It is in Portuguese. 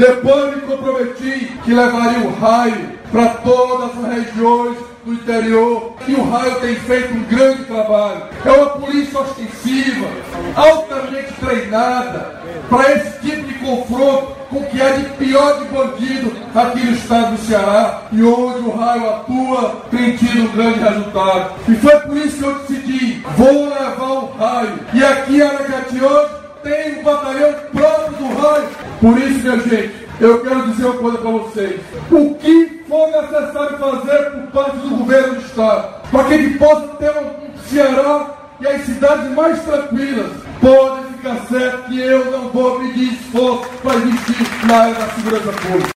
Depois me comprometi que levaria o raio para todas as regiões do interior, e o raio tem feito um grande trabalho. É uma polícia ostensiva, altamente treinada para esse tipo de confronto com o que é de pior de bandido aqui no estado do Ceará, e onde o raio atua tem tido um grande resultado. E foi por isso que eu decidi, vou levar o raio. E aqui em Aracati hoje tem um batalhão próprio do raio. Por isso, minha gente, eu quero dizer uma coisa para vocês. O que for necessário fazer por parte do governo do estado, para que a gente possa ter um Ceará e as cidades mais tranquilas, podem ficar certo que eu não vou medir esforço para investir na área da segurança pública.